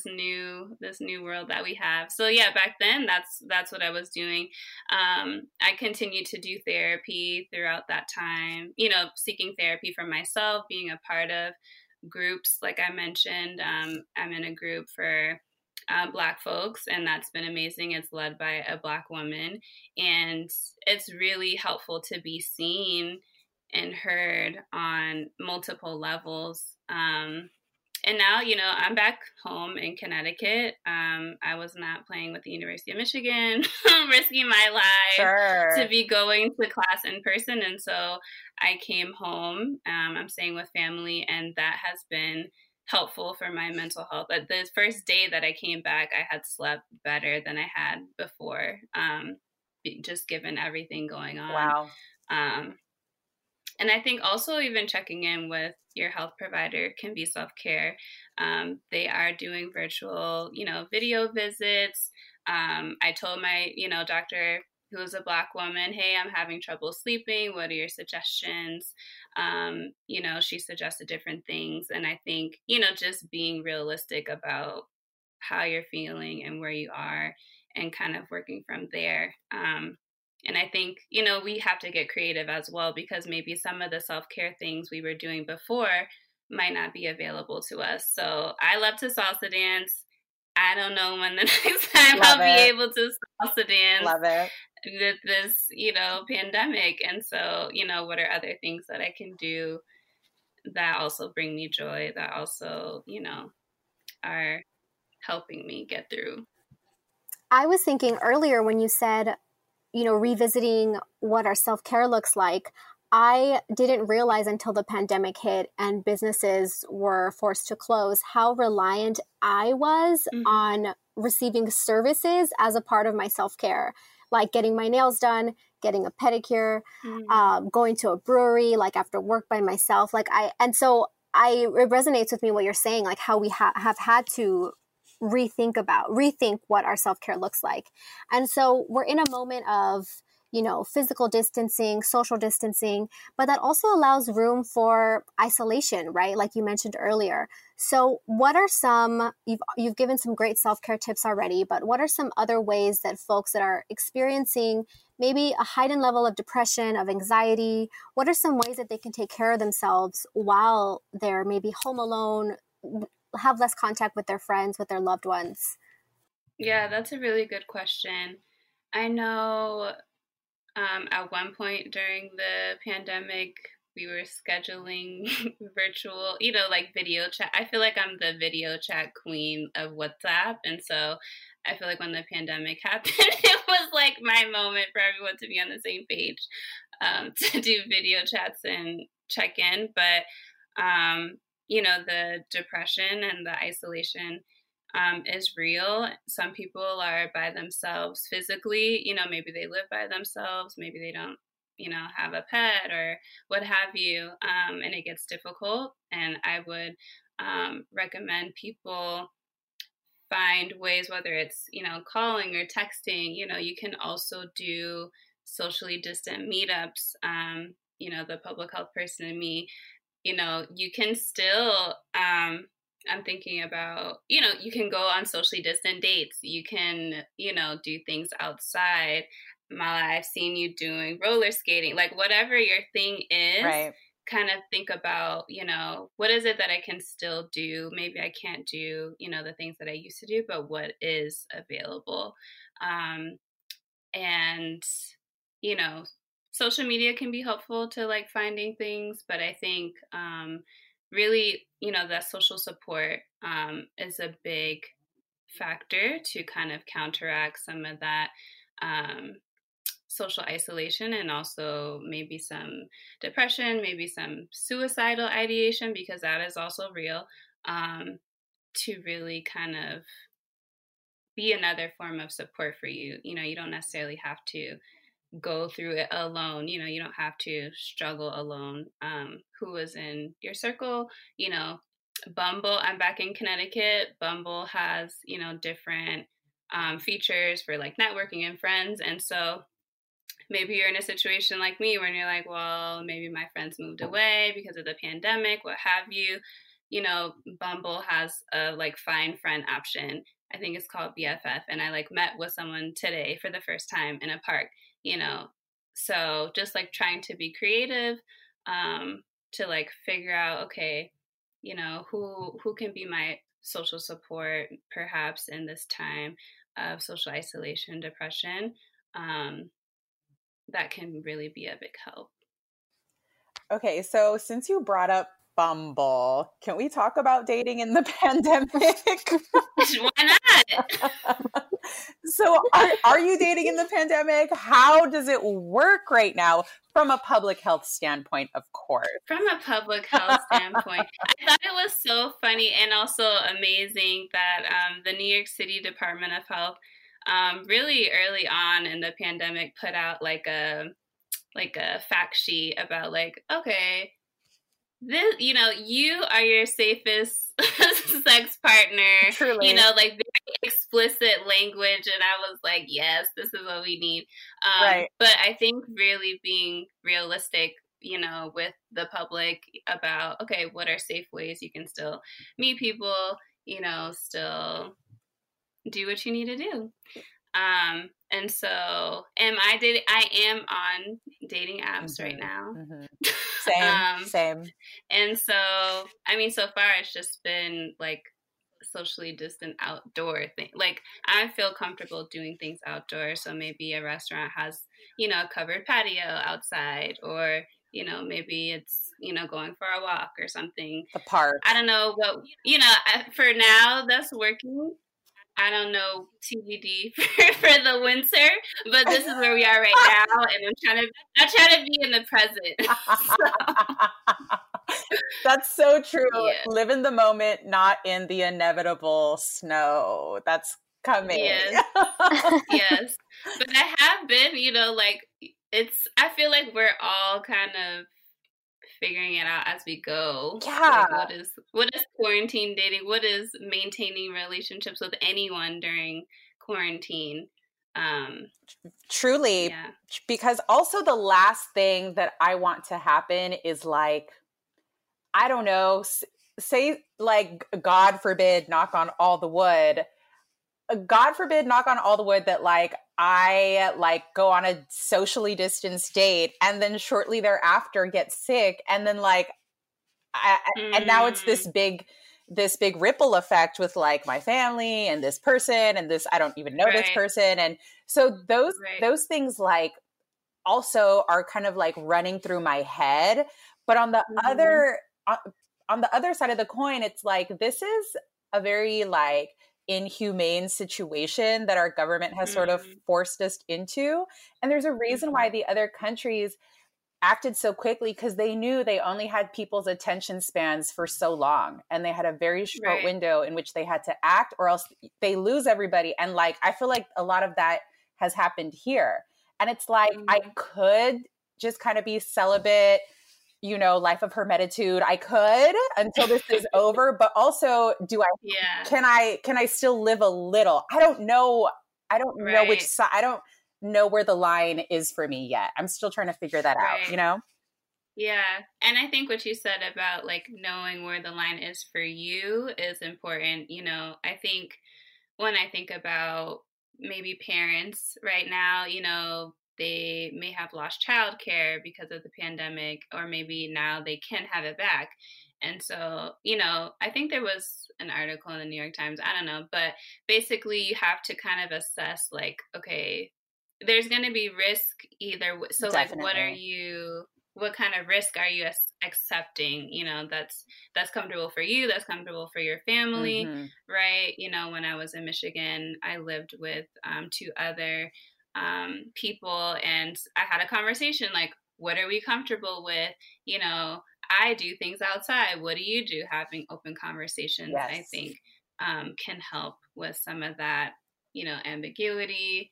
new world that we have. So yeah, back then that's what I was doing. I continued to do therapy throughout that time, you know, seeking therapy for myself, being a part of groups. Like I mentioned, I'm in a group for Black folks, and that's been amazing. It's led by a Black woman, and it's really helpful to be seen and heard on multiple levels. And now, you know, I'm back home in Connecticut. I was not playing with the University of Michigan, risking my life to be going to class in person. And so I came home. I'm staying with family, and that has been helpful for my mental health. But the first day that I came back, I had slept better than I had before, just given everything going on. Wow. And I think also even checking in with your health provider can be self-care. They are doing virtual, you know, video visits. I told my, you know, doctor, who is a Black woman, hey, I'm having trouble sleeping. What are your suggestions? You know, she suggested different things. And I think, you know, just being realistic about how you're feeling and where you are, and kind of working from there. And I think, you know, we have to get creative as well, because maybe some of the self-care things we were doing before might not be available to us. So I love to salsa dance. I don't know when the next time I'll be able to salsa dance. Love it. with this, pandemic. And so, what are other things that I can do that also bring me joy, that also, are helping me get through? I was thinking earlier when you said, revisiting what our self-care looks like, I didn't realize until the pandemic hit and businesses were forced to close how reliant I was on receiving services as a part of my self-care, like getting my nails done, getting a pedicure, going to a brewery, like after work by myself. It resonates with me what you're saying, like how we have had to rethink what our self-care looks like. And so we're in a moment of, physical distancing, social distancing, but that also allows room for isolation, right? Like you mentioned earlier. So what are you've given some great self-care tips already, but what are some other ways that folks that are experiencing maybe a heightened level of depression, of anxiety, what are some ways that they can take care of themselves while they're maybe home alone, have less contact with their friends, with their loved ones? Yeah, that's a really good question. I know at one point during the pandemic, we were scheduling virtual, like video chat. I feel like I'm the video chat queen of WhatsApp. And so I feel like when the pandemic happened, it was like my moment for everyone to be on the same page, to do video chats and check in. But, the depression and the isolation is real. Some people are by themselves physically, maybe they live by themselves, maybe they don't, have a pet or what have you, and it gets difficult. And I would recommend people find ways, whether it's, calling or texting, you can also do socially distant meetups. The public health person in me, you can still, I'm thinking about, you can go on socially distant dates. You can, do things outside. Mala, I've seen you doing roller skating, like whatever your thing is, right. Kind of think about, what is it that I can still do? Maybe I can't do, the things that I used to do, but what is available? And, social media can be helpful to like finding things, but I think, really, that social support is a big factor to kind of counteract some of that social isolation, and also maybe some depression, maybe some suicidal ideation, because that is also real, to really kind of be another form of support for you. You don't necessarily have to go through it alone. You don't have to struggle alone. Who is in your circle? Bumble, I'm back in Connecticut. Bumble has, different features for like networking and friends. And so maybe you're in a situation like me where you're like, well, maybe my friends moved away because of the pandemic, what have you. Bumble has a like find friend option. I think it's called BFF. And I like met with someone today for the first time in a park. So just like trying to be creative, to like figure out, okay, who can be my social support perhaps in this time of social isolation, depression, that can really be a big help. Okay, so since you brought up Bumble, can we talk about dating in the pandemic? Why not? So are you dating in the pandemic? How does it work right now from a public health standpoint, of course? From a public health standpoint, I thought it was so funny and also amazing that the New York City Department of Health really early on in the pandemic put out like a fact sheet about like, okay, this, you are your safest sex partner. Truly. Like very explicit language. And I was like, yes, this is what we need. Right. But I think really being realistic, with the public about, okay, what are safe ways you can still meet people, still do what you need to do. And so I am on dating apps right now. Mm-hmm. Same. And so, so far it's just been like socially distant outdoor thing. Like, I feel comfortable doing things outdoors. So maybe a restaurant has, you know, a covered patio outside, or, you know, maybe it's, you know, going for a walk or something. The park. I don't know what, you know, for now that's working. I don't know TBD for the winter, but this is where we are right now, and I'm trying to be in the present. That's so true. Yeah. Live in the moment, not in the inevitable snow that's coming. Yes. Yes. But I have been, you know, like, I feel like we're all kind of figuring it out as we go. Yeah. Like, what is quarantine dating? What is maintaining relationships with anyone during quarantine? Truly. Yeah. Because also the last thing that I want to happen is like, I don't know, say like, God forbid, knock on all the wood. God forbid, knock on all the wood, that like I like go on a socially distanced date and then shortly thereafter get sick, and then like and now it's this big ripple effect with like my family and this person and this, I don't even know this person. And so those things like also are kind of like running through my head. But on the other side of the coin, it's like, this is a very like inhumane situation that our government has sort of forced us into. And there's a reason why the other countries acted so quickly, because they knew they only had people's attention spans for so long, and they had a very short window in which they had to act, or else they lose everybody. And like, I feel like a lot of that has happened here. And it's like, I could just kind of be celibate, you know, life of hermititude. I could until this is over, but also can I still live a little? I don't know. I don't know which side. I don't know where the line is for me yet. I'm still trying to figure that out, you know? Yeah. And I think what you said about like knowing where the line is for you is important. You know, I think when I think about maybe parents right now, you know, they may have lost childcare because of the pandemic, or maybe now they can have it back. And so, you know, I think there was an article in the New York Times, I don't know, but basically you have to kind of assess like, okay, there's going to be risk either. So Definitely. like, what kind of risk are you accepting? You know, that's comfortable for you, that's comfortable for your family, right? You know, when I was in Michigan, I lived with 2 other people, and I had a conversation like, what are we comfortable with? You know, I do things outside. What do you do? Having open conversations, I think, can help with some of that, you know, ambiguity,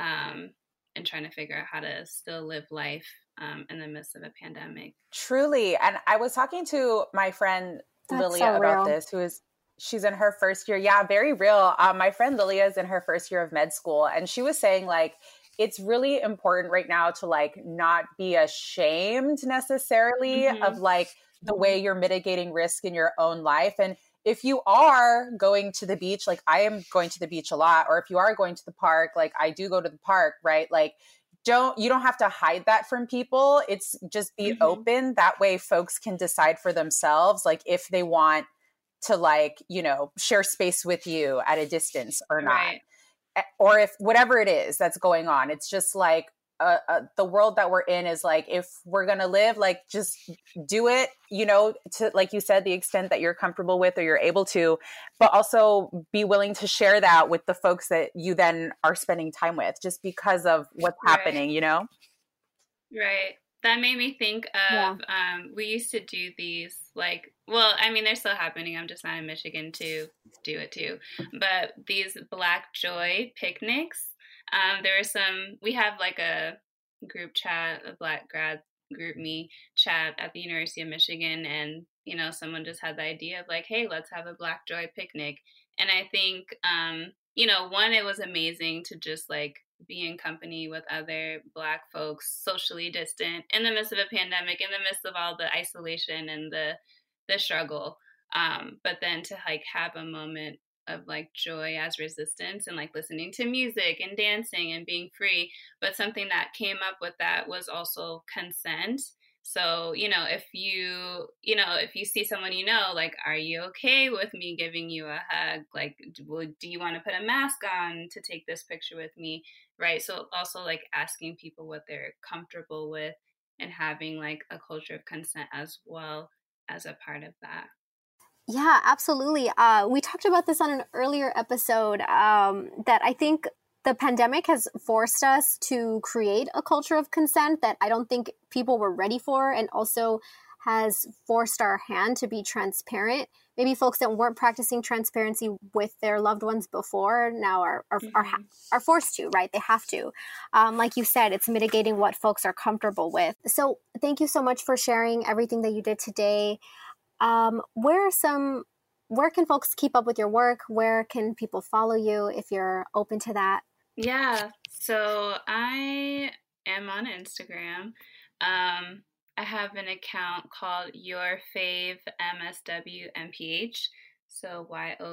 and trying to figure out how to still live life in the midst of a pandemic. Truly. And I was talking to my friend Lilia about this, she's in her first year. Yeah, very real. My friend Lilia is in her first year of med school, and she was saying like, it's really important right now to like not be ashamed necessarily of like the way you're mitigating risk in your own life. And if you are going to the beach, like I am going to the beach a lot, or if you are going to the park, like I do go to the park, right? Like you don't have to hide that from people. It's just be open. That way folks can decide for themselves, like if they want to like, you know, share space with you at a distance or not. Right. Or if whatever it is that's going on, it's just like the world that we're in is like, if we're going to live, like just do it, you know, to, like you said, the extent that you're comfortable with or you're able to, but also be willing to share that with the folks that you then are spending time with, just because of what's happening, you know? Right. That made me think of, we used to do these like, well, I mean, they're still happening. I'm just not in Michigan to do it too. But these Black Joy picnics, we have like a group chat, a Black grad group me chat at the University of Michigan. And, you know, someone just had the idea of like, hey, let's have a Black Joy picnic. And I think, you know, one, it was amazing to just like be in company with other Black folks, socially distant, in the midst of a pandemic, in the midst of all the isolation and the struggle. But then to like have a moment of like joy as resistance and like listening to music and dancing and being free. But something that came up with that was also consent. So, if you see someone, like, are you okay with me giving you a hug? Like, do you want to put a mask on to take this picture with me? Right. So also like asking people what they're comfortable with and having like a culture of consent as well as a part of that. Yeah, absolutely. We talked about this on an earlier episode that I think the pandemic has forced us to create a culture of consent that I don't think people were ready for, and also has forced our hand to be transparent. Maybe folks that weren't practicing transparency with their loved ones before now are forced to, right? They have to. Like you said, it's mitigating what folks are comfortable with. So thank you so much for sharing everything that you did today. Where can folks keep up with your work? Where can people follow you if you're open to that? Yeah, so I am on Instagram. I have an account called Your Fave MSWMPH. So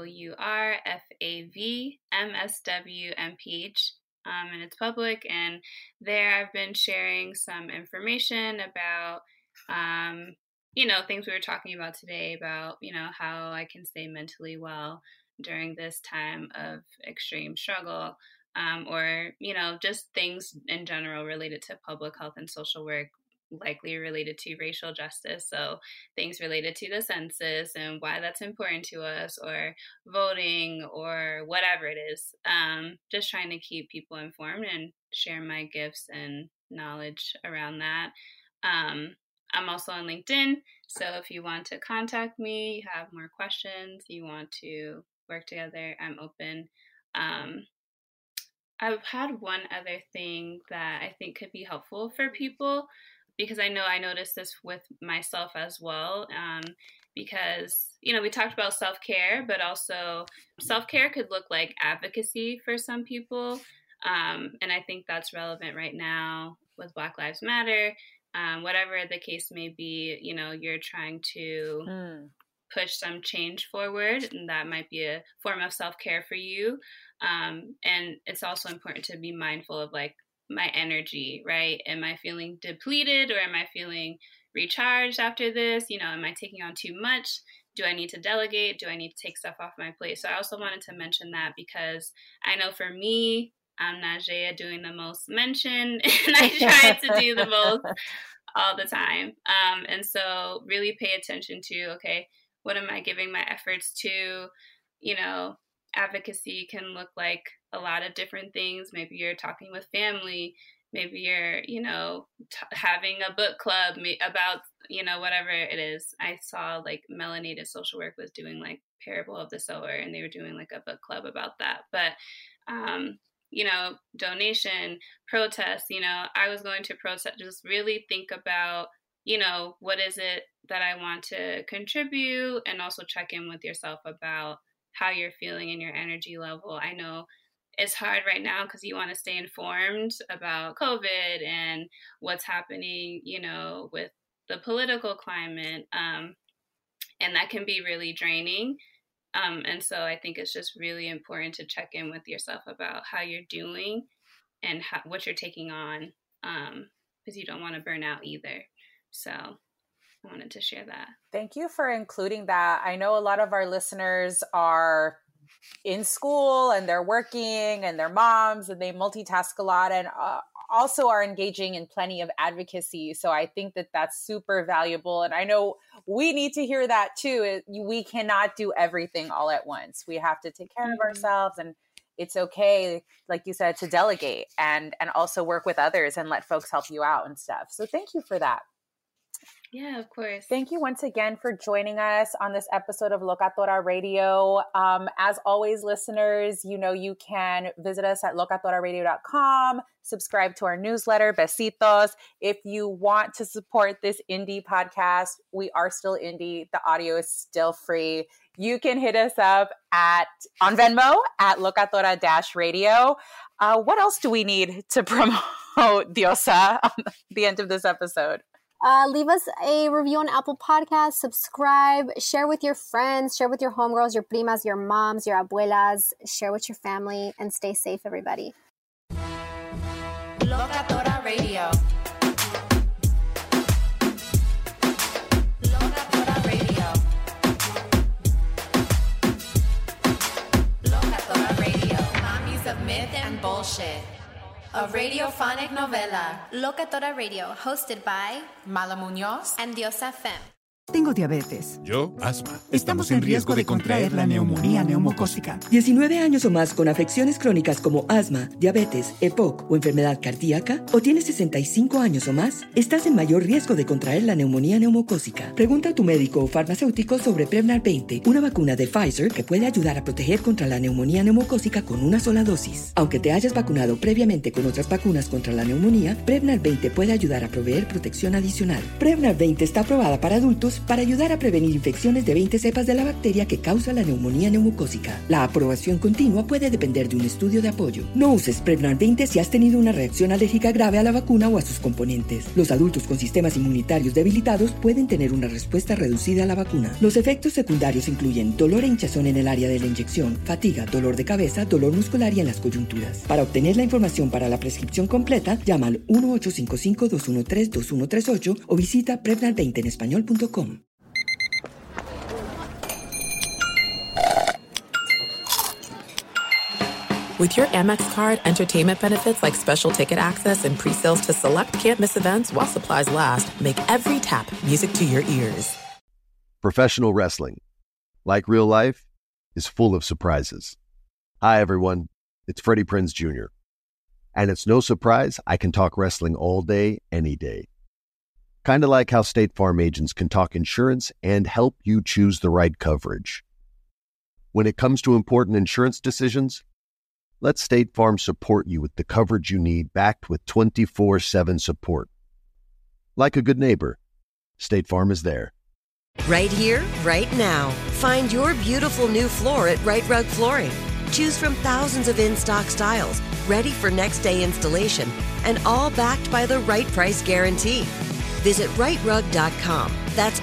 YOURFAV MSWMPH. And it's public. And there I've been sharing some information about, things we were talking about today about, how I can stay mentally well during this time of extreme struggle. Or just things in general related to public health and social work, likely related to racial justice. So things related to the census and why that's important to us, or voting, or whatever it is. Just trying to keep people informed and share my gifts and knowledge around that. I'm also on LinkedIn. So if you want to contact me, you have more questions, you want to work together, I'm open. I've had one other thing that I think could be helpful for people, because I know I noticed this with myself as well, because, we talked about self-care, but also self-care could look like advocacy for some people. And I think that's relevant right now with Black Lives Matter. Whatever the case may be, you're trying to push some change forward, and that might be a form of self-care for you. And it's also important to be mindful of like my energy, right? Am I feeling depleted, or am I feeling recharged after this? Am I taking on too much? Do I need to delegate? Do I need to take stuff off my plate? So I also wanted to mention that, because I know for me, I'm Najee doing the most mention, and I try to do the most all the time. And so really pay attention to, okay, what am I giving my efforts to? Advocacy can look like a lot of different things. Maybe you're talking with family. Maybe you're, having a book club about, whatever it is. I saw like Melanated Social Work was doing like Parable of the Sower, and they were doing like a book club about that. But, donation, protest, I was going to protest, just really think about, what is it that I want to contribute, and also check in with yourself about how you're feeling and your energy level. I know it's hard right now because you want to stay informed about COVID and what's happening, with the political climate. And that can be really draining. And so I think it's just really important to check in with yourself about how you're doing and what you're taking on, because you don't want to burn out either. So I wanted to share that. Thank you for including that. I know a lot of our listeners are in school and they're working and they're moms and they multitask a lot, and also are engaging in plenty of advocacy. So I think that that's super valuable. And I know we need to hear that too. We cannot do everything all at once. We have to take care of ourselves, and it's okay, like you said, to delegate and also work with others and let folks help you out and stuff. So thank you for that. Yeah, of course. Thank you once again for joining us on this episode of Locatora Radio. As always, listeners, you can visit us at locatoraradio.com, subscribe to our newsletter, Besitos. If you want to support this indie podcast, we are still indie. The audio is still free. You can hit us up on Venmo at Locatora-Radio. What else do we need to promote, Diosa, on the end of this episode? Leave us a review on Apple Podcasts, subscribe, share with your friends, share with your homegirls, your primas, your moms, your abuelas, share with your family, and stay safe, everybody. Locatora Radio. a radiophonic novela. Locatora Radio, hosted by Mala Muñoz and Diosa Fem. Tengo diabetes. Yo, asma. Estamos en riesgo de contraer la neumonía neumocócica. 19 años o más con afecciones crónicas como asma, diabetes, EPOC o enfermedad cardíaca, o tienes 65 años o más, estás en mayor riesgo de contraer la neumonía neumocócica. Pregunta a tu médico o farmacéutico sobre Prevnar 20, una vacuna de Pfizer que puede ayudar a proteger contra la neumonía neumocócica con una sola dosis. Aunque te hayas vacunado previamente con otras vacunas contra la neumonía, Prevnar 20 puede ayudar a proveer protección adicional. Prevnar 20 está aprobada para adultos para ayudar a prevenir infecciones de 20 cepas de la bacteria que causa la neumonía neumocócica. La aprobación continua puede depender de un estudio de apoyo. No uses Prevnar 20 si has tenido una reacción alérgica grave a la vacuna o a sus componentes. Los adultos con sistemas inmunitarios debilitados pueden tener una respuesta reducida a la vacuna. Los efectos secundarios incluyen dolor e hinchazón en el área de la inyección, fatiga, dolor de cabeza, dolor muscular y en las coyunturas. Para obtener la información para la prescripción completa, llama al 1-855-213-2138 o visita Prevnar20enespañol.com. With your Amex card, entertainment benefits like special ticket access and pre-sales to select can't-miss events while supplies last make every tap music to your ears. Professional wrestling, like real life, is full of surprises. Hi, everyone. It's Freddie Prinze Jr. And it's no surprise I can talk wrestling all day, any day. Kind of like how State Farm agents can talk insurance and help you choose the right coverage. When it comes to important insurance decisions, let State Farm support you with the coverage you need, backed with 24/7 support. Like a good neighbor, State Farm is there. Right here, right now. Find your beautiful new floor at Right Rug Flooring. Choose from thousands of in-stock styles, ready for next day installation, and all backed by the right price guarantee. Visit rightrug.com. That's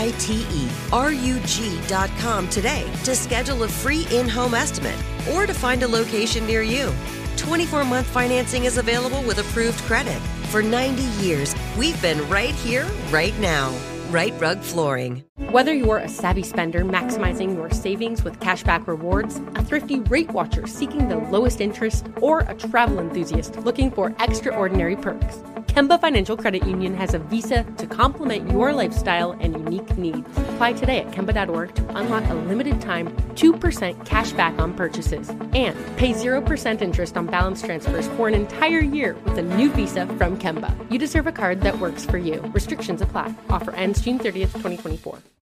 RITERUG.com today to schedule a free in-home estimate or to find a location near you. 24-month financing is available with approved credit. For 90 years, we've been right here, right now. Right Rug Flooring. Whether you're a savvy spender maximizing your savings with cashback rewards, a thrifty rate watcher seeking the lowest interest, or a travel enthusiast looking for extraordinary perks, Kemba Financial Credit Union has a visa to complement your lifestyle and unique needs. Apply today at Kemba.org to unlock a limited-time 2% cash back on purchases and pay 0% interest on balance transfers for an entire year with a new visa from Kemba. You deserve a card that works for you. Restrictions apply. Offer ends June 30th, 2024.